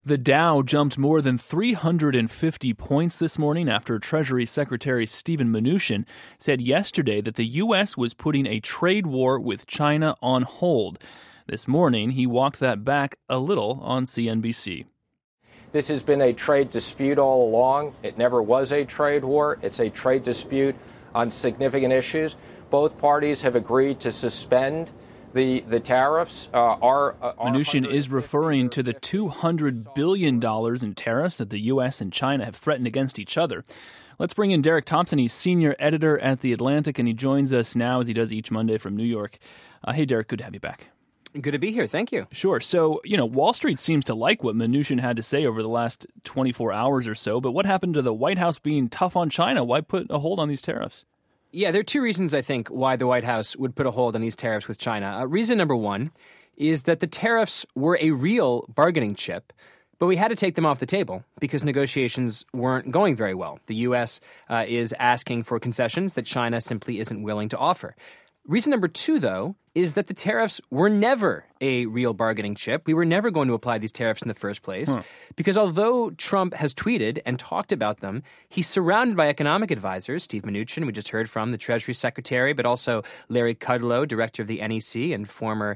The Dow jumped more than 350 points this morning after Treasury Secretary Steven Mnuchin said yesterday that the U.S. was putting a trade war with China on hold. This morning, he walked that back a little on CNBC. This has been a trade dispute all along. It never was a trade war. It's a trade dispute on significant issues. Both parties have agreed to suspend the tariffs. Mnuchin is referring to the $200 billion in tariffs that the U.S. and China have threatened against each other. Let's bring in Derek Thompson. He's senior editor at The Atlantic, and he joins us now as he does each Monday from New York. Hey, Derek, good to have you back. Good to be here. Thank you. Sure. So, Wall Street seems to like what Mnuchin had to say over the last 24 hours or so, but what happened to the White House being tough on China? Why put a hold on these tariffs? Yeah, there are two reasons, I think, why the White House would put a hold on these tariffs with China. Reason number one is that the tariffs were a real bargaining chip, but we had to take them off the table because negotiations weren't going very well. The U.S. Is asking for concessions that China simply isn't willing to offer. Reason number two, though, is that the tariffs were never a real bargaining chip. We were never going to apply these tariffs in the first place because although Trump has tweeted and talked about them, he's surrounded by economic advisors. Steve Mnuchin, we just heard from, the Treasury Secretary, but also Larry Kudlow, director of the NEC and former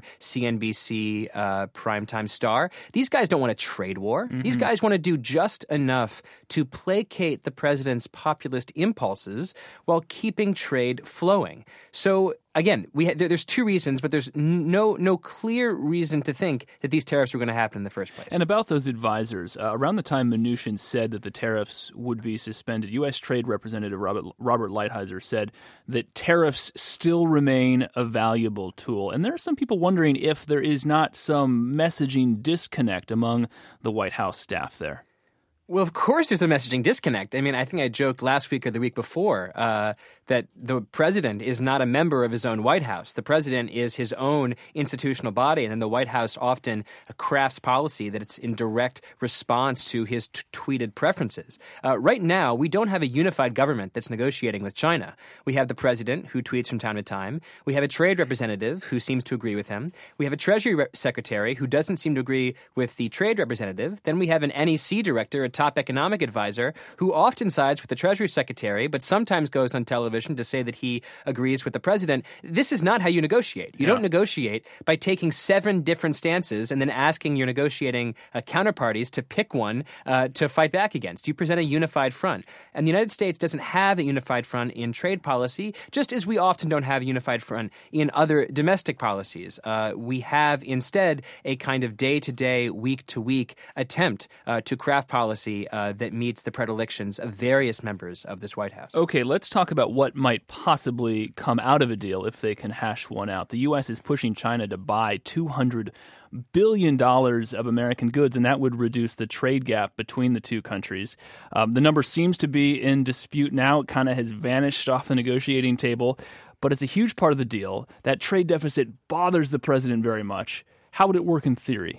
CNBC primetime star. These guys don't want a trade war. Mm-hmm. These guys want to do just enough to placate the president's populist impulses while keeping trade flowing. So again, there's two reasons, but there's no clear reason to think that these tariffs were going to happen in the first place. And about those advisors, around the time Mnuchin said that the tariffs would be suspended, U.S. Trade Representative Robert Lighthizer said that tariffs still remain a valuable tool. And there are some people wondering if there is not some messaging disconnect among the White House staff there. Well, of course there's a messaging disconnect. I mean, I think I joked last week or the week before that the president is not a member of his own White House. The president is his own institutional body, and then the White House often crafts policy that it's in direct response to his tweeted preferences. Right now, we don't have a unified government that's negotiating with China. We have the president who tweets from time to time. We have a trade representative who seems to agree with him. We have a Treasury secretary who doesn't seem to agree with the trade representative. Then we have an NEC director, a top economic advisor, who often sides with the Treasury Secretary, but sometimes goes on television to say that he agrees with the president. This is not how you negotiate. You don't negotiate by taking 7 different stances and then asking your negotiating counterparties to pick one to fight back against. You present a unified front. And the United States doesn't have a unified front in trade policy, just as we often don't have a unified front in other domestic policies. We have instead a kind of day-to-day, week-to-week attempt to craft policy that meets the predilections of various members of this White House. Okay, let's talk about what might possibly come out of a deal if they can hash one out. The U.S. is pushing China to buy $200 billion of American goods, and that would reduce the trade gap between the two countries. The number seems to be in dispute now. It kind of has vanished off the negotiating table, but it's a huge part of the deal. That trade deficit bothers the president very much. How would it work in theory?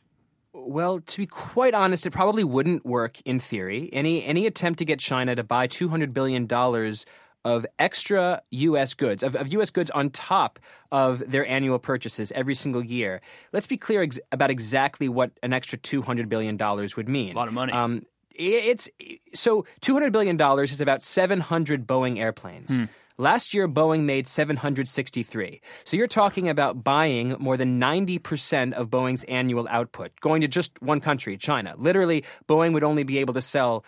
Well, to be quite honest, it probably wouldn't work in theory. Any attempt to get China to buy $200 billion of extra U.S. goods, of U.S. goods on top of their annual purchases every single year. Let's be clear about exactly what an extra $200 billion would mean. A lot of money. So $200 billion is about 700 Boeing airplanes. Last year, Boeing made 763. So you're talking about buying more than 90% of Boeing's annual output, going to just one country, China. Literally, Boeing would only be able to sell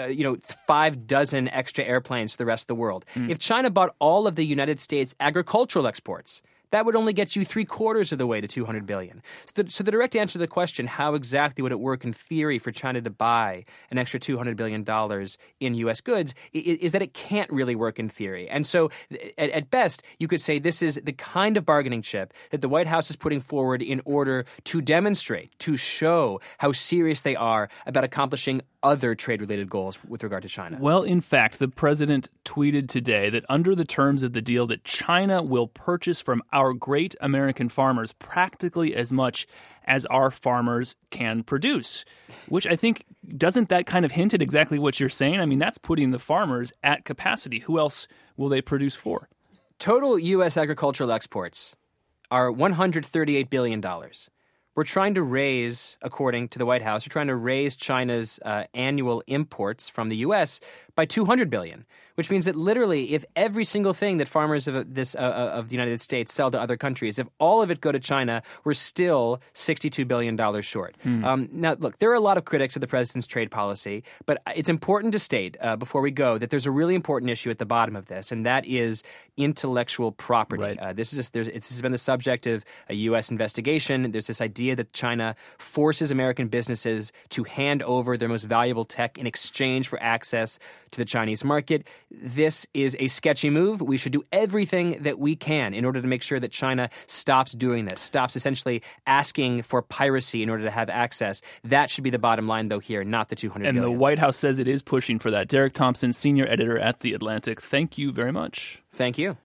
5 dozen extra airplanes to the rest of the world. If China bought all of the United States agricultural exports, that would only get you 3/4 of the way to $200 billion. So the direct answer to the question, how exactly would it work in theory for China to buy an extra $200 billion in U.S. goods, is that it can't really work in theory. And so at best, you could say this is the kind of bargaining chip that the White House is putting forward in order to demonstrate, to show how serious they are about accomplishing other trade-related goals with regard to China. Well, in fact, the president tweeted today that under the terms of the deal that China will purchase from our great American farmers practically as much as our farmers can produce, which I think, doesn't that kind of hint at exactly what you're saying? I mean, that's putting the farmers at capacity. Who else will they produce for? Total U.S. agricultural exports are $138 billion. we're trying to raise, according to the White House, we're trying to raise China's annual imports from the U.S. by $200 billion, which means that literally if every single thing that farmers of the United States sell to other countries, if all of it go to China, we're still $62 billion short. Now, look, there are a lot of critics of the president's trade policy, but it's important to state before we go that there's a really important issue at the bottom of this, and that is intellectual property. Right. This has been the subject of a U.S. investigation. There's this idea that China forces American businesses to hand over their most valuable tech in exchange for access to the Chinese market. This is a sketchy move. We should do everything that we can in order to make sure that China stops doing this, stops essentially asking for piracy in order to have access. That should be the bottom line, though, here, not the $200 billion. And the White House says it is pushing for that. Derek Thompson, senior editor at The Atlantic, thank you very much. Thank you.